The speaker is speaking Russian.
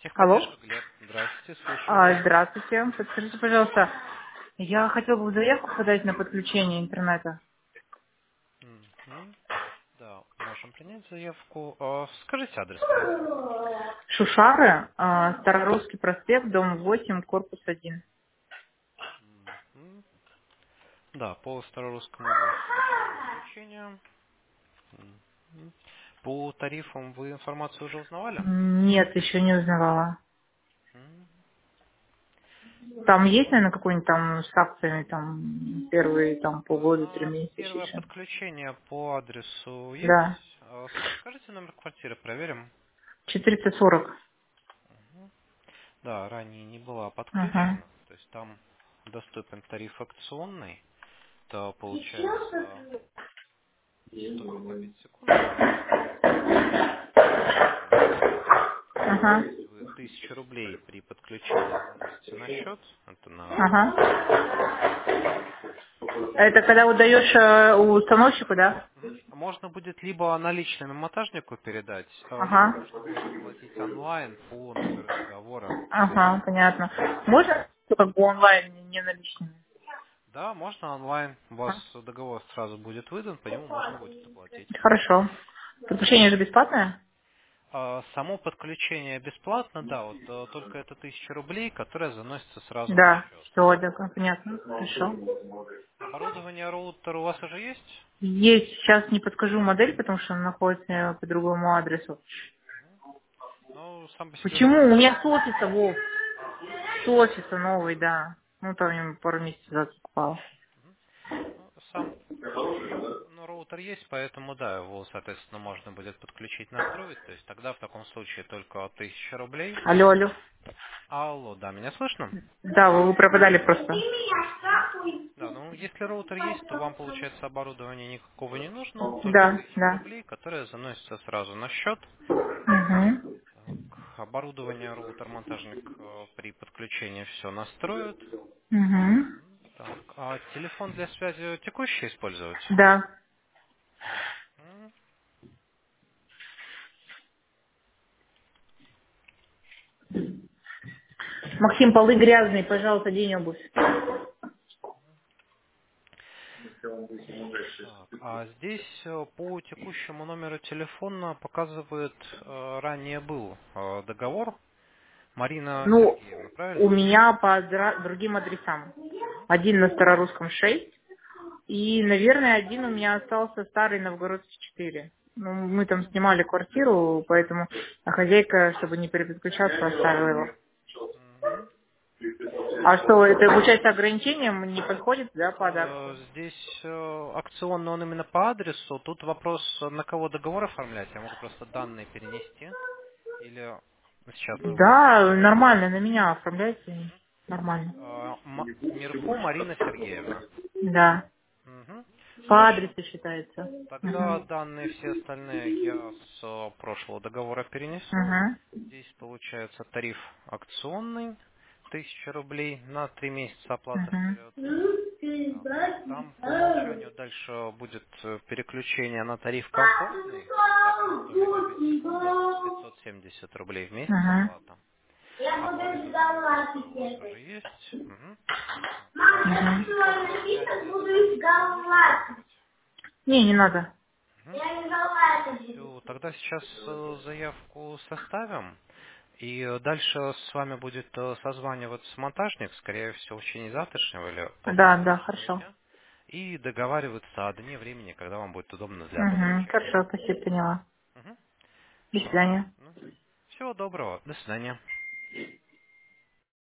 Алло. Техподдержка, Глеб. Здравствуйте, слушаю вас. Здравствуйте. Подскажите, пожалуйста, я хотела бы заявку подать на подключение интернета. Мгм. Да, можем принять заявку. Скажите адрес, пожалуйста. Шушары, Старорусский проспект, дом 8, корпус 1. Мгм. Да, по Старорусскому 8 будет подключение. Мгм. По тарифам вы информацию уже узнавали? Нет, еще не узнавала. Мгм. Там есть, наверное, какой-нибудь там с акциями, там, первые там полгода, 3 месяца Первое еще? подключение по адресу Да. есть. Скажите номер квартиры, проверим. 440. Мгм. Да, ранее не была Ага. подключена. То есть там доступен тариф акционный. То получается, только пробить секунду. Ага. То есть вы 1000 рублей при подключении заносите на счет. Это на Ага. вот. Это когда выдаешь установщику, да? Мгм. Можно будет либо наличными монтажнику передать, либо Ага. можно будет оплатить онлайн по номеру договора через Ага, понятно. интернет-банк. Можно как бы онлайн, не наличными? Да, можно онлайн. У вас Ага. договор сразу будет выдан, по нему можно будет оплатить. Хорошо. Подключение же бесплатное? Само подключение бесплатно, да, вот только это 1000 рублей, которые заносятся сразу на Да, счет. все, да, понятно. Хорошо. Оборудование роутера у вас уже есть? Есть, сейчас не подскажу модель, потому что она находится по другому адресу. Ну, сам по себе Почему? У роутер. меня с офиса, Вов. С офиса новый, да. Ну, там я пару месяцев назад покупала. Ну, сам роутер есть, поэтому да, его, соответственно, можно будет подключить, настроить. То есть тогда в таком случае только 1000 рублей. Алло, алло. Алло, да, меня слышно? Да, вы пропадали просто. Мгм. Да, ну если роутер есть, то вам, получается, оборудования никакого не нужно, только Да, 1000 да. рублей, которые заносятся сразу на счет. Угу. Так, оборудование роутер-монтажник при подключении все настроит. Угу. Так, а телефон для связи текущий использовать? Да. М, Максим, полы грязные, пожалуйста, день обувь. Так, а здесь по текущему номеру телефона показывает, ранее был договор. Марина Ну, Сергеевна, у правильно? меня по другим адресам. Мгм. Один на Старорусском 6, и, наверное, один у меня остался старый Новгородский 4. Ну, мы там снимали квартиру, поэтому хозяйка, чтобы не переключаться, оставила его. Мгм. А что, это, получается, ограничением не подходит, да, по адресу? Здесь акционно он именно по адресу. Тут вопрос, на кого договор оформлять. Я могу просто данные перенести. Или сейчас мы его Да, оформляем. нормально, на меня оформляйте. Нормально. Мирко Марина Сергеевна. Да. Мгм. По Хорошо. адресу считается. Тогда Угу. данные все остальные я с прошлого договора перенесу. Угу. Здесь получается тариф акционный, 1000 рублей на 3 месяца оплата вперед. Так, там по умолчанию дальше будет переключение на тариф комфортный. Это также 100 мегабит в секунду, 570 рублей в месяц Угу. оплата. Оборудование роутера у вас уже есть. Мгм. Так, а телефон для связи дополнительно нужно указывать? Не, не надо. Все, тогда сейчас заявку составим. И дальше с вами будет созваниваться монтажник, скорее всего, в течение завтрашнего или Да, да, послезавтрашнего хорошо. дня, и договариваться о дне времени, когда вам будет удобно для Угу. подключения. Хорошо, спасибо, поняла. Мгм. До Хорошо. свидания. Всего доброго. До свидания.